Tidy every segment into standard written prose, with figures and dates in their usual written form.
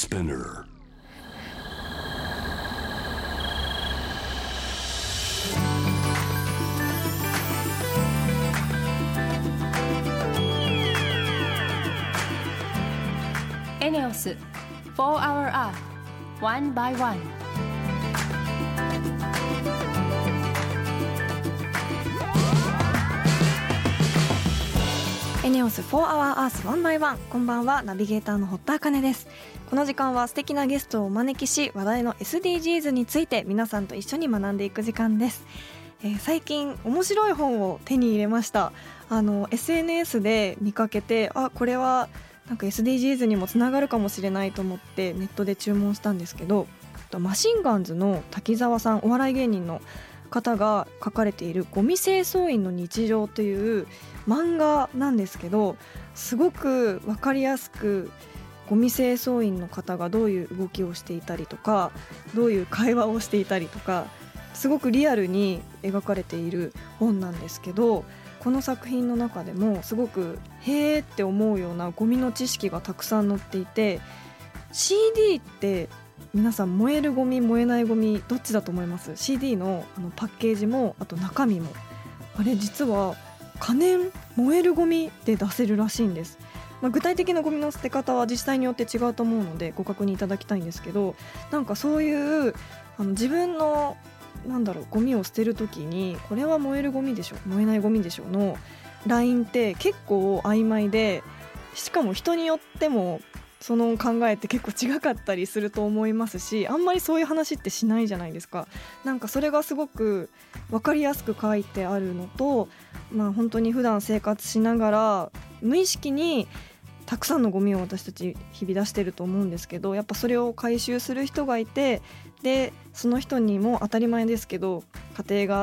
Spinner. ENEOS 4-Hour Earth One by One。 ENEOS 4-Hour Earth One by One。こんばんは、ナビゲーターの堀田茜です。この時間は素敵なゲストをお招きし、話題の SDGs について皆さんと一緒に学んでいく時間です。最近面白い本を手に入れました。SNS で見かけて、これはなんか SDGs にもつながるかもしれないと思ってネットで注文したんですけど、マシンガンズの滝沢さん、お笑い芸人の方が書かれているゴミ清掃員の日常という漫画なんですけど、すごく分かりやすくゴミ清掃員の方がどういう動きをしていたりとか、どういう会話をしていたりとか、すごくリアルに描かれている本なんですけど、この作品の中でもすごくへーって思うようなゴミの知識がたくさん載っていて、 CD って皆さん燃えるゴミ燃えないゴミどっちだと思います？ CD のパッケージもあと中身もあれ実は可燃燃えるゴミで出せるらしいんです。具体的なゴミの捨て方は自治体によって違うと思うのでご確認いただきたいんですけど、なんかそういう自分のゴミを捨てるときにこれは燃えるゴミでしょ燃えないゴミでしょのラインって結構曖昧で、しかも人によってもその考えって結構違かったりすると思いますし、あんまりそういう話ってしないじゃないですか。なんかそれがすごく分かりやすく書いてあるのと、本当に普段生活しながら無意識にたくさんのゴミを私たち日々出してると思うんですけど、やっぱそれを回収する人がいて、でその人にも当たり前ですけど家庭があって、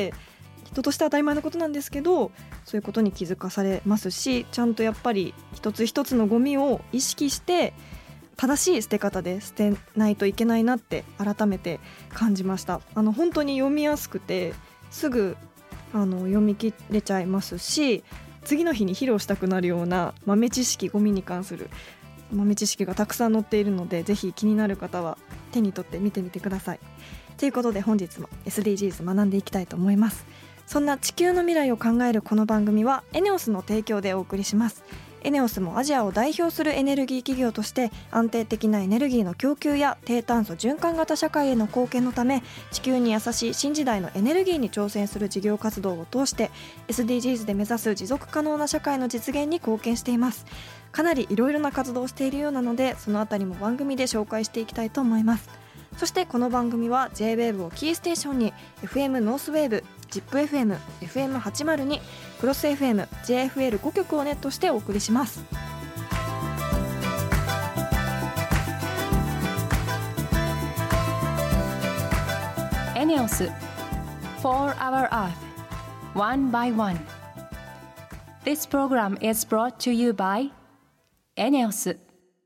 人として当たり前のことなんですけど、そういうことに気づかされますし、ちゃんとやっぱり一つ一つのゴミを意識して正しい捨て方で捨てないといけないなって改めて感じました。本当に読みやすくてすぐ読み切れちゃいますし、次の日に披露したくなるような豆知識、ゴミに関する豆知識がたくさん載っているので、ぜひ気になる方は手に取って見てみてください。ということで本日も SDGs 学んでいきたいと思います。そんな地球の未来を考えるこの番組はENEOSの提供でお送りします。ENEOSもアジアを代表するエネルギー企業として安定的なエネルギーの供給や低炭素循環型社会への貢献のため、地球に優しい新時代のエネルギーに挑戦する事業活動を通して SDGs で目指す持続可能な社会の実現に貢献しています。かなりいろいろな活動をしているようなので、そのあたりも番組で紹介していきたいと思います。そしてこの番組は J-WAVE をキーステーションに FM ノースウェーブ、ZIPFM、FM802、クロス FM、JFL5 曲をネットしてお送りします。 ENEOS 4-Hour Earth One by One。 This program is brought to you by ENEOS。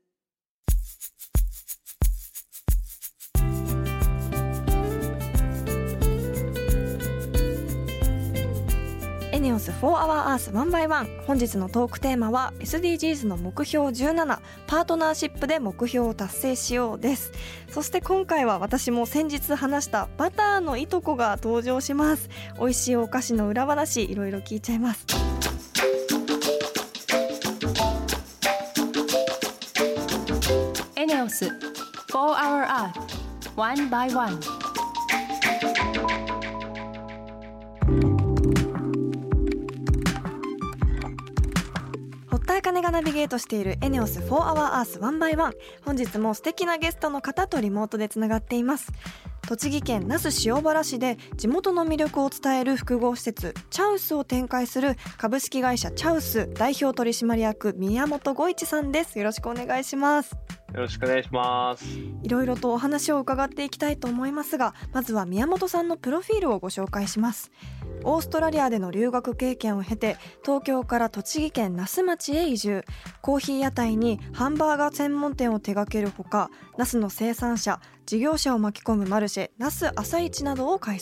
ENEOS 4-Hour Earth One by One。 本日のトークテーマは SDGs の目標17、パートナーシップで目標を達成しようです。そして今回は私も先日話したバターのいとこが登場します。美味しいお菓子の裏話いろいろ聞いちゃいます。 ENEOS 4-Hour Earth One by One。 堀田茜がナビゲートしている ENEOS 4-Hour Earth One by One。 本日も素敵なゲストの方とリモートでつながっています。栃木県那須塩原市で地元の魅力を伝える複合施設チャウスを展開する株式会社チャウス代表取締役宮本吾一さんです。よろしくお願いします。 よろしくお願いします。 いろいろとお話を伺っていきたいと思いますが、まずは宮本さんのプロフィールをご紹介します。オーストラリアでの留学経験を経て東京から栃木県那須町へ移住。コーヒー屋台にハンバーガー専門店を手掛けるほか、那須の生産者事業者を巻き込むマルシェ那須朝市などを開催。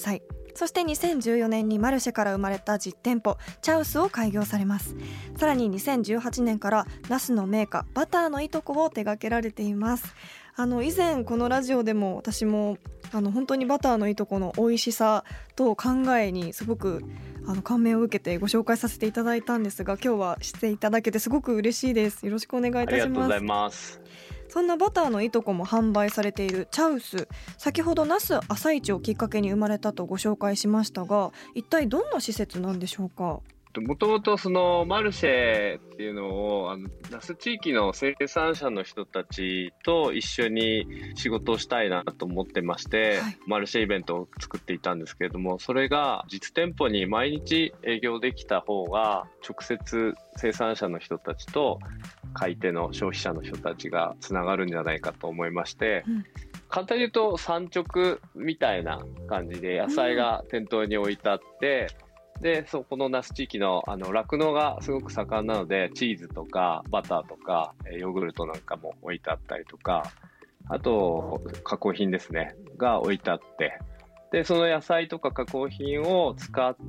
そして2014年にマルシェから生まれた実店舗チャウスを開業されます。さらに2018年からナスの銘菓バターのいとこを手掛けられています。以前このラジオでも私も本当にバターのいとこの美味しさと考えにすごく感銘を受けてご紹介させていただいたんですが、今日はしていただけてすごく嬉しいです。よろしくお願いいたします。 ありがとうございます。 そんなバターのいとこも販売されているチャウス、先ほど那須朝市をきっかけに生まれたとご紹介しましたが、一体どんな施設なんでしょうか？ もともとそのマルシェっていうのを那須地域の生産者の人たちと一緒に仕事をしたいなと思ってまして、マルシェイベントを作っていたんですけれども、それが実店舗に毎日営業できた方が直接生産者の人たちと買い手の消費者の人たちがつながるんじゃないかと思いまして、簡単に言うと産直みたいな感じで野菜が店頭に置いてあって、でそこの那須地域の酪農がすごく盛んなので、チーズとかバターとかヨーグルトなんかも置いてあったりとか、あと加工品ですねが置いてあって、でその野菜とか加工品を使った、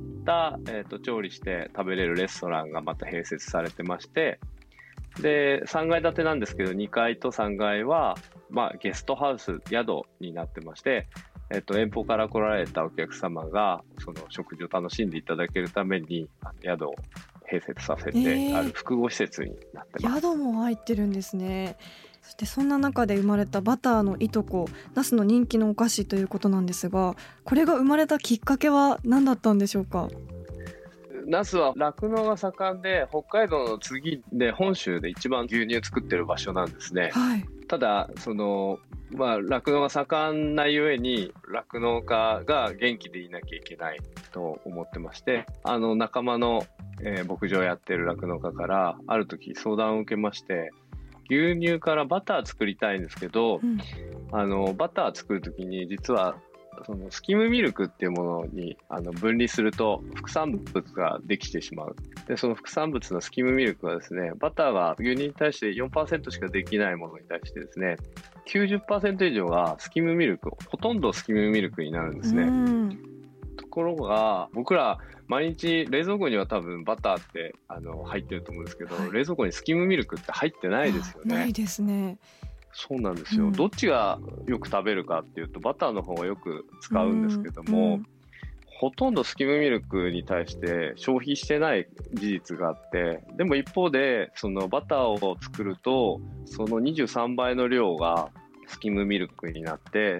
調理して食べれるレストランがまた併設されてまして、で3階建てなんですけど、2階と3階は、ゲストハウス、宿になってまして、遠方から来られたお客様がその食事を楽しんでいただけるために宿を併設させてある複合施設になってます。 宿も入ってるんですね。そしてそんな中で生まれたバターのいとこ、那須の人気のお菓子ということなんですが、これが生まれたきっかけは何だったんでしょうか？ 那須は酪農が盛んで、北海道の次で本州で一番牛乳作ってる場所なんですね。ただ酪農が盛んなゆえに酪農家が元気でいなきゃいけないと思ってまして、仲間の、牧場をやってる酪農家からある時相談を受けまして、牛乳からバター作りたいんですけど、バター作る時に実はそのスキムミルクっていうものに分離すると副産物ができてしまう。でその副産物のスキムミルクはですね、バターが牛乳に対して 4% しかできないものに対してですね、90% 以上がスキムミルク、ほとんどスキムミルクになるんですね。ところが僕ら毎日冷蔵庫には多分バターって入ってると思うんですけど、冷蔵庫にスキムミルクって入ってないですよね。 ないですね。 そうなんですよ、どっちがよく食べるかっていうとバターの方がよく使うんですけども、ほとんどスキムミルクに対して消費してない事実があって、でも一方でそのバターを作るとその23倍の量がスキムミルクになって、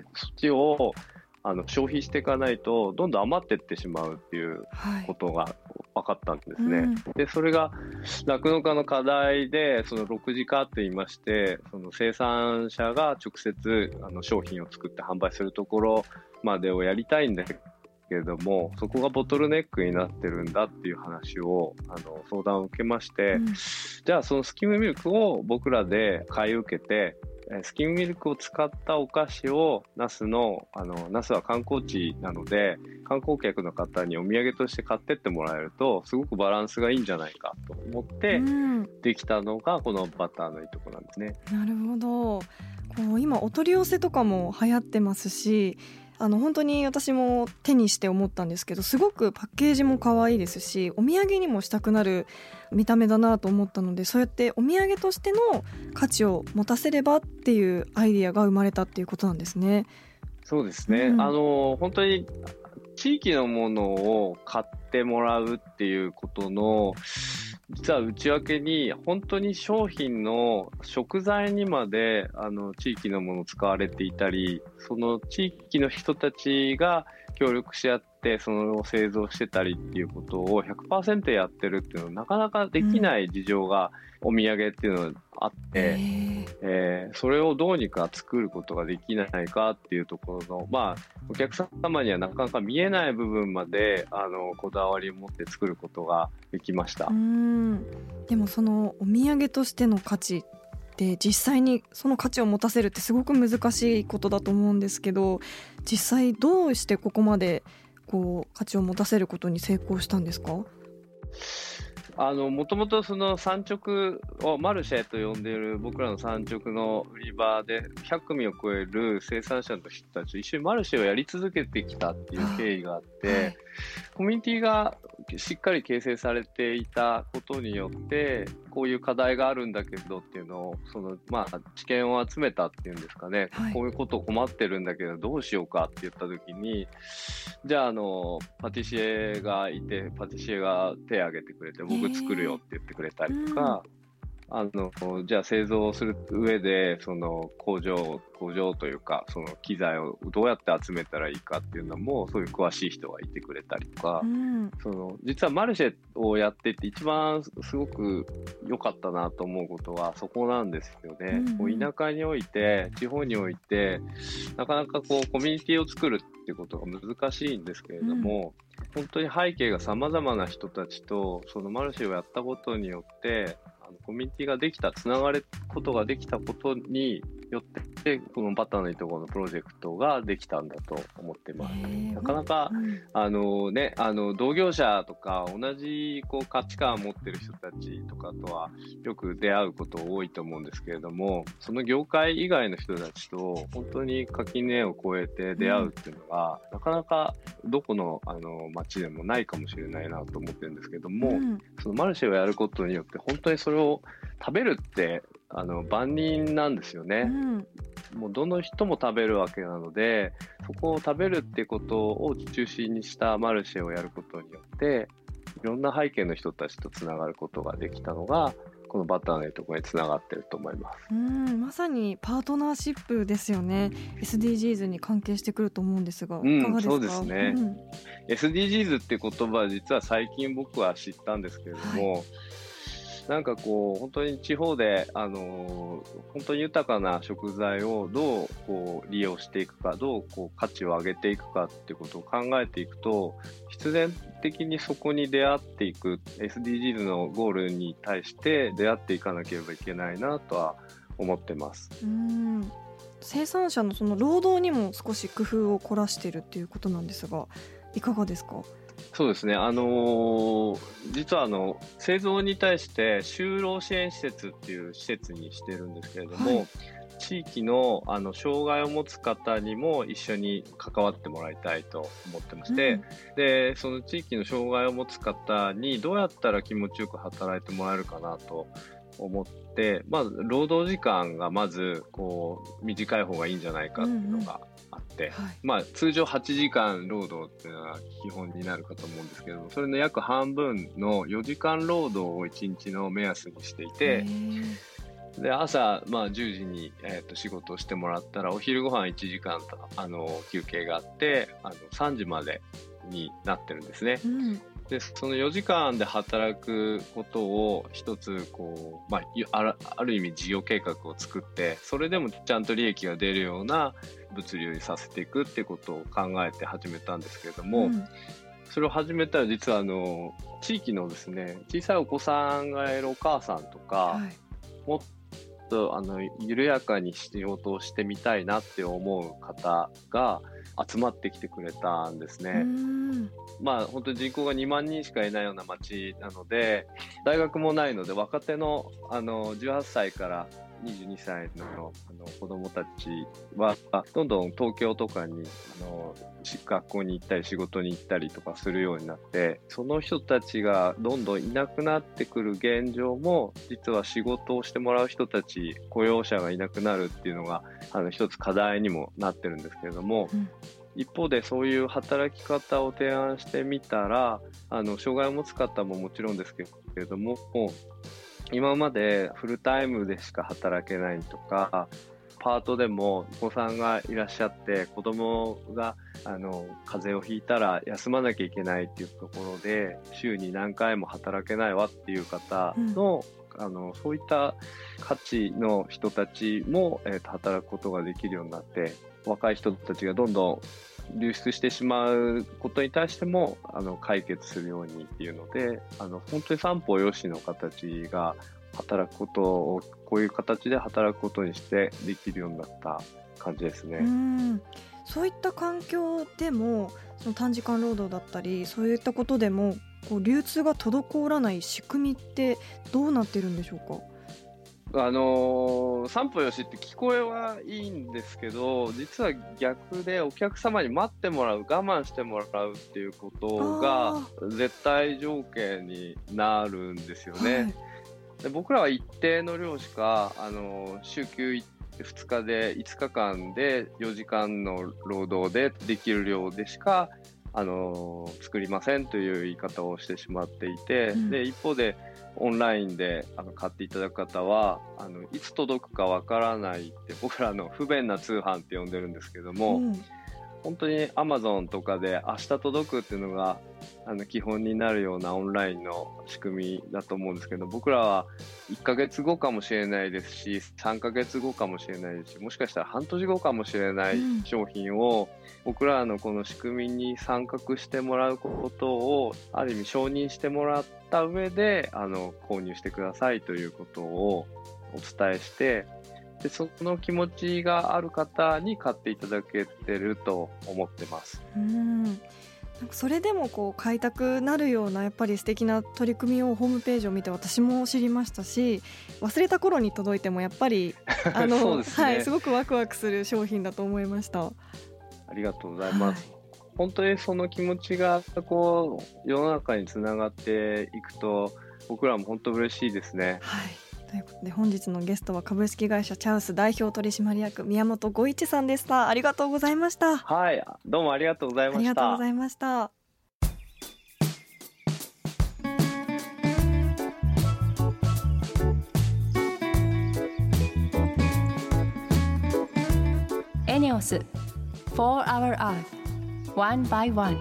そっちを消費していかないとどんどん余っていってしまうっていうことが分かったんですね。でそれが酪農家の課題で、その6次化といいまして、その生産者が直接商品を作って販売するところまでをやりたいんだけれども、そこがボトルネックになってるんだっていう話を相談を受けまして、じゃあそのスキムミルクを僕らで買い受けて、スキムミルクを使ったお菓子を那須は観光地なので、観光客の方にお土産として買ってってもらえるとすごくバランスがいいんじゃないかと思ってできたのがこのバターのいとこなんですね。 なるほど。今お取り寄せとかも流行ってますし、本当に私も手にして思ったんですけど、すごくパッケージも可愛いですし、お土産にもしたくなる見た目だなと思ったので、そうやってお土産としての価値を持たせればっていうアイディアが生まれたっていうことなんですね。 そうですね、本当に地域のものを買ってもらうっていうことの実は内訳に、本当に商品の食材にまで地域のもの使われていたり、その地域の人たちが協力し合ってそのを製造してたりっていうことを 100% やってるっていうのはなかなかできない事情がお土産っていうのがあって、それをどうにか作ることができないかっていうところの、お客様にはなかなか見えない部分までこだわりを持って作ることができました。 でもそのお土産としての価値って実際にその価値を持たせるってすごく難しいことだと思うんですけど、実際どうしてここまで価値を持たせることに成功したんですか？ もともとその産直をマルシェと呼んでいる僕らの産直の売り場で100組を超える生産者の人たちと一緒にマルシェをやり続けてきたっていう経緯があって、はい、コミュニティがしっかり形成されていたことによってこういう課題があるんだけどっていうのを知見を集めたっていうんですかね、はい、こういうことを困ってるんだけどどうしようかって言った時に、じゃあパティシエがいてパティシエが手を挙げてくれて僕作るよって言ってくれたりとか、じゃあ製造する上でその工場というかその機材をどうやって集めたらいいかっていうのもそういう詳しい人がいてくれたりとか、実はマルシェをやってて一番すごく良かったなと思うことはそこなんですよね。こう田舎において地方においてなかなかこうコミュニティを作るっていうことが難しいんですけれども、本当に背景が様々な人たちとそのマルシェをやったことによってコミュニティができた、つながることができたことによってこのバターのいとこのプロジェクトができたんだと思ってます。なかなか、同業者とか同じ価値観を持っている人たちとかとはよく出会うこと多いと思うんですけれども、その業界以外の人たちと本当に垣根を越えて出会うっていうのが、なかなかどこの街でもないかもしれないなと思ってるんですけども、そのマルシェをやることによって本当にそれを食べるって万人なんですよね。もうどの人も食べるわけなので、そこを食べるってことを中心にしたマルシェをやることによっていろんな背景の人たちとつながることができたのがこのバターのいとこにつながってると思います。 まさにパートナーシップですよね。 SDGs に関係してくると思うんですが、いかがですか？ そうですね、SDGs って言葉は実は最近僕は知ったんですけれども、なんか本当に地方で本当に豊かな食材をどう利用していくか、どう価値を上げていくかってことを考えていくと、必然的にそこに出会っていく SDGs のゴールに対して出会っていかなければいけないなとは思ってます。 生産者のその労働にも少し工夫を凝らしているっていうことなんですが、いかがですか？ そうですね、実は製造に対して就労支援施設っていう施設にしてるんですけれども、地域の障害を持つ方にも一緒に関わってもらいたいと思ってまして、でその地域の障害を持つ方にどうやったら気持ちよく働いてもらえるかなと思って、労働時間がまず短い方がいいんじゃないかっていうのがあって、通常8時間労働っていうのが基本になるかと思うんですけども、それの約半分の4時間労働を1日の目安にしていて、で朝、10時に、仕事をしてもらったらお昼ご飯1時間休憩があって3時までになってるんですね。でその4時間で働くことを一つある意味事業計画を作って、それでもちゃんと利益が出るような物流にさせていくっていうことを考えて始めたんですけれども、それを始めたら実は地域のですね、小さいお子さんがいるお母さんとか、もっと緩やかに仕事をしてみたいなって思う方が集まってきてくれたんですね。本当に人口が2万人しかいないような町なので、大学もないので若手の18歳から22歳の子どもたちはどんどん東京とかに学校に行ったり仕事に行ったりとかするようになって、その人たちがどんどんいなくなってくる現状も実は仕事をしてもらう人たち、雇用者がいなくなるっていうのが一つ課題にもなってるんですけれども、一方でそういう働き方を提案してみたら障害を持つ方ももちろんですけれども、今までフルタイムでしか働けないとか、パートでもお子さんがいらっしゃって子供が風邪をひいたら休まなきゃいけないっていうところで週に何回も働けないわっていう方の、そういった価値の人たちも、働くことができるようになって、若い人たちがどんどん流出してしまうことに対しても解決するようにっていうので本当に三方よしの形が働くことをこういう形で働くことにしてできるようになった感じですね。 そういった環境でもその短時間労働だったりそういったことでもこう流通が滞らない仕組みってどうなってるんでしょうか？ 三歩よしって聞こえはいいんですけど、実は逆でお客様に待ってもらう、我慢してもらうっていうことが絶対条件になるんですよね。はい、で僕らは一定の量しか週休2日で5日間で4時間の労働でできる量でしか作りませんという言い方をしてしまっていて、で一方でオンラインで買っていただく方はいつ届くかわからないって僕らの不便な通販って呼んでるんですけども、本当に Amazon とかで明日届くっていうのが基本になるようなオンラインの仕組みだと思うんですけど、僕らは1ヶ月後かもしれないですし3ヶ月後かもしれないですし、もしかしたら半年後かもしれない商品を僕らのこの仕組みに参画してもらうことをある意味承認してもらった上で購入してくださいということをお伝えして、でその気持ちがある方に買っていただけてると思ってます。 なんかそれでもこう買いたくなるようなやっぱり素敵な取り組みをホームページを見て私も知りましたし、忘れた頃に届いてもやっぱりそうですね、はい、すごくワクワクする商品だと思いました。 ありがとうございます。はい、本当にその気持ちがこう世の中につながっていくと僕らも本当嬉しいですね。 はい、ということで本日のゲストは株式会社チャウス代表取締役宮本吾一さんでした。ありがとうございました。 はい、どうもありがとうございました。 ありがとうございました。 エネオス For Our Earth One by One。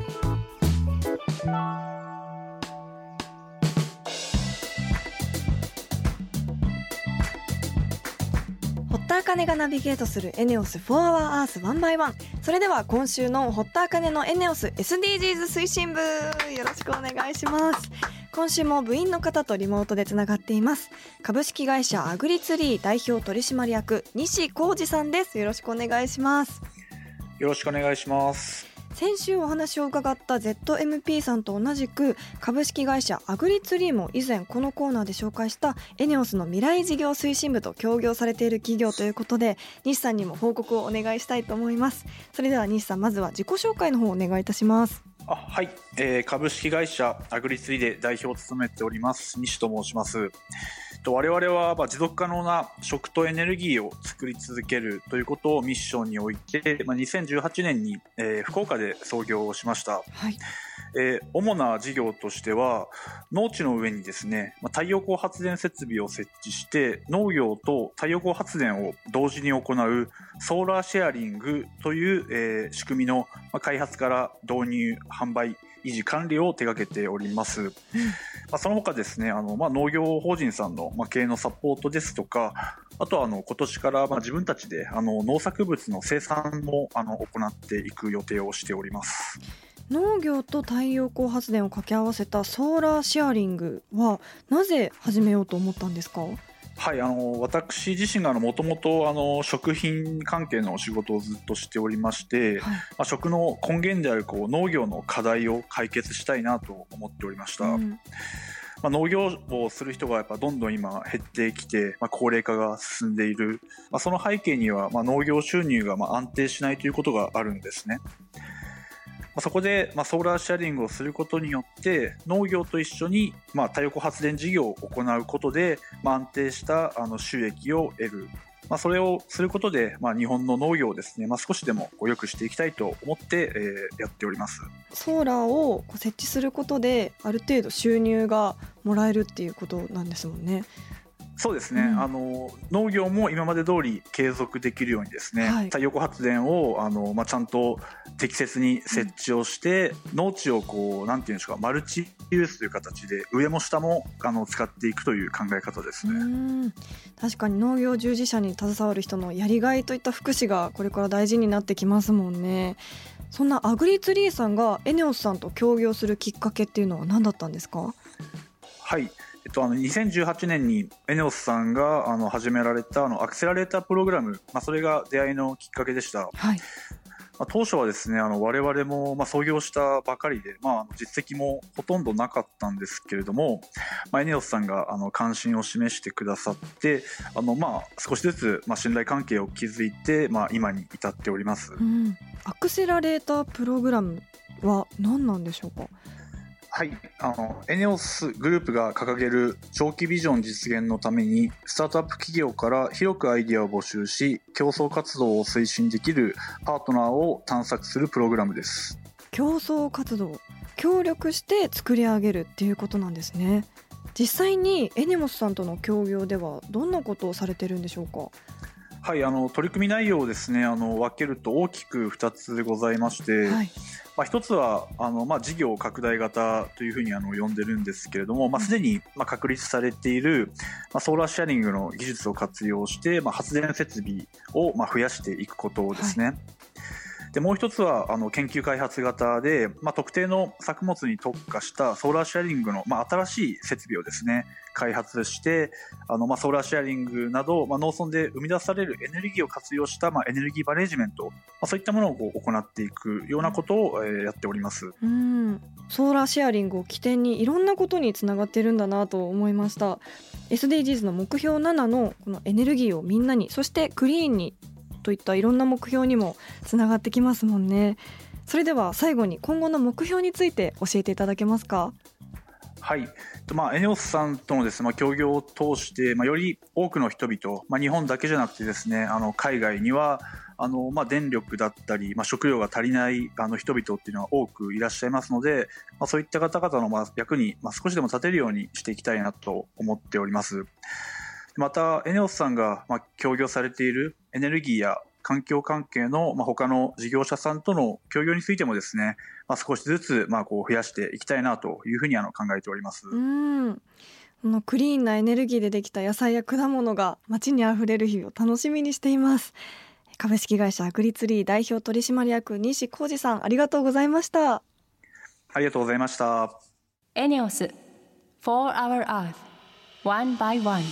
堀田茜がナビゲートするエネオス For Our Earth One by One。それでは今週の堀田茜のエネオス SDGs 推進部、よろしくお願いします。今週も部員の方とリモートでつながっています。株式会社アグリツリー代表取締役西浩二さんです。よろしくお願いします。 よろしくお願いします。 先週お話を伺った ZMP さんと同じく株式会社アグリツリーも以前このコーナーで紹介したエネオスの未来事業推進部と協業されている企業ということで、西さんにも報告をお願いしたいと思います。それでは西さん、まずは自己紹介の方をお願いいたします。 はい、株式会社アグリツリーで代表を務めております西と申します。我々は持続可能な食とエネルギーを作り続けるということをミッションにおいて、2018年に、福岡で創業をしました。はい、主な事業としては農地の上にですね、太陽光発電設備を設置して農業と太陽光発電を同時に行うソーラーシェアリングという、仕組みの開発から導入、販売、維持管理を手掛けております。その他ですね、農業法人さんの経営のサポートですとか、あとは今年から自分たちで農作物の生産も行っていく予定をしております。 農業と太陽光発電を掛け合わせたソーラーシェアリングはなぜ始めようと思ったんですか？ はい、私自身がもともと食品関係のお仕事をずっとしておりまして、はい、食の根源である農業の課題を解決したいなと思っておりました。農業をする人がやっぱどんどん今減ってきて、高齢化が進んでいる、その背景には農業収入が安定しないということがあるんですね。そこでソーラーシェアリングをすることによって農業と一緒に太陽光発電事業を行うことで安定した収益を得る、それをすることで日本の農業をですね、少しでも良くしていきたいと思ってやっております。 ソーラーを設置することである程度収入がもらえるっていうことなんですもんね。 そうですね、農業も今まで通り継続できるようにですね、はい、太陽光発電をちゃんと適切に設置をして、農地をなんていうんでしょうか、マルチユースという形で上も下も使っていくという考え方ですね。 確かに農業従事者に携わる人のやりがいといった福祉がこれから大事になってきますもんね。そんなアグリツリーさんがエネオスさんと協業するきっかけっていうのは何だったんですか？ はい、2018年にエネオスさんが始められたアクセラレータープログラム、それが出会いのきっかけでした。はい、 当初はですね、我々も創業したばかりで、実績もほとんどなかったんですけれども、エネオスさんが関心を示してくださって、少しずつ信頼関係を築いて、今に至っております。 アクセラレータープログラムは何なんでしょうか？ はい、エネオスグループが掲げる長期ビジョン実現のために、スタートアップ企業から広くアイデアを募集し、競争活動を推進できるパートナーを探索するプログラムです。 競争活動、協力して作り上げるっていうことなんですね。実際にエネオスさんとの協業ではどんなことをされてるんでしょうか？ はい、取り組み内容をですね、分けると大きく2つございまして、1つは事業拡大型というふうに呼んでるんですけれども、すでに確立されているソーラーシェアリングの技術を活用して発電設備を増やしていくことですね。でもう一つは研究開発型で、特定の作物に特化したソーラーシェアリングの新しい設備をですね開発して、ソーラーシェアリングなど、農村で生み出されるエネルギーを活用した、エネルギーマネジメント、そういったものを行っていくようなことを、やっております。 ソーラーシェアリングを起点にいろんなことにつながってるんだなと思いました。 SDGs の目標7のこのエネルギーをみんなに、そしてクリーンにといったいろんな目標にもつながってきますもんね。それでは最後に今後の目標について教えていただけますか？ はい、エネオスさんとのですね、協業を通して、より多くの人々、日本だけじゃなくてですね、海外には電力だったり、食料が足りない人々っていうのは多くいらっしゃいますので、そういった方々の役に少しでも立てるようにしていきたいなと思っております。またエネオスさんが協業されているエネルギーや環境関係の他の事業者さんとの協業についてもですね、少しずつ増やしていきたいなというふうに考えております。 このクリーンなエネルギーでできた野菜や果物が街にあふれる日を楽しみにしています。株式会社アグリツリー代表取締役西浩二さん、ありがとうございました。 ありがとうございました。 エネオス For Our Earth One by One。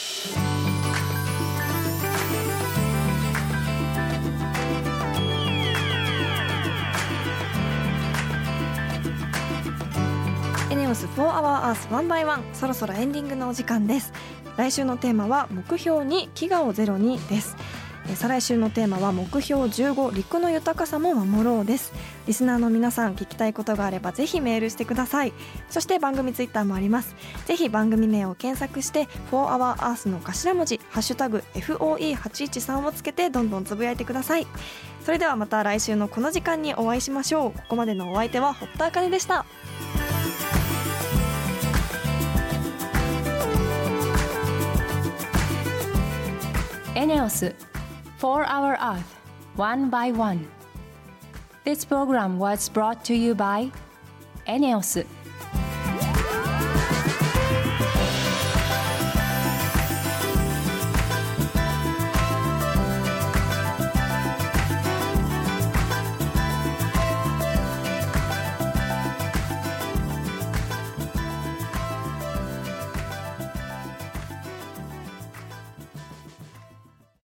エネオス For Our Earth One by One、 そろそろエンディングのお時間です。来週のテーマは目標2飢餓をゼロにです。再来週のテーマは目標15陸の豊かさも守ろうです。リスナーの皆さん、聞きたいことがあればぜひメールしてください。そして番組ツイッターもあります。ぜひ番組名を検索して For Our Earth の頭文字ハッシュタグ FOE813 をつけてどんどんつぶやいてください。それではまた来週のこの時間にお会いしましょう。ここまでのお相手は堀田茜でした。 エネオス For Our Earth One by One。 This program was brought to you by エネオス。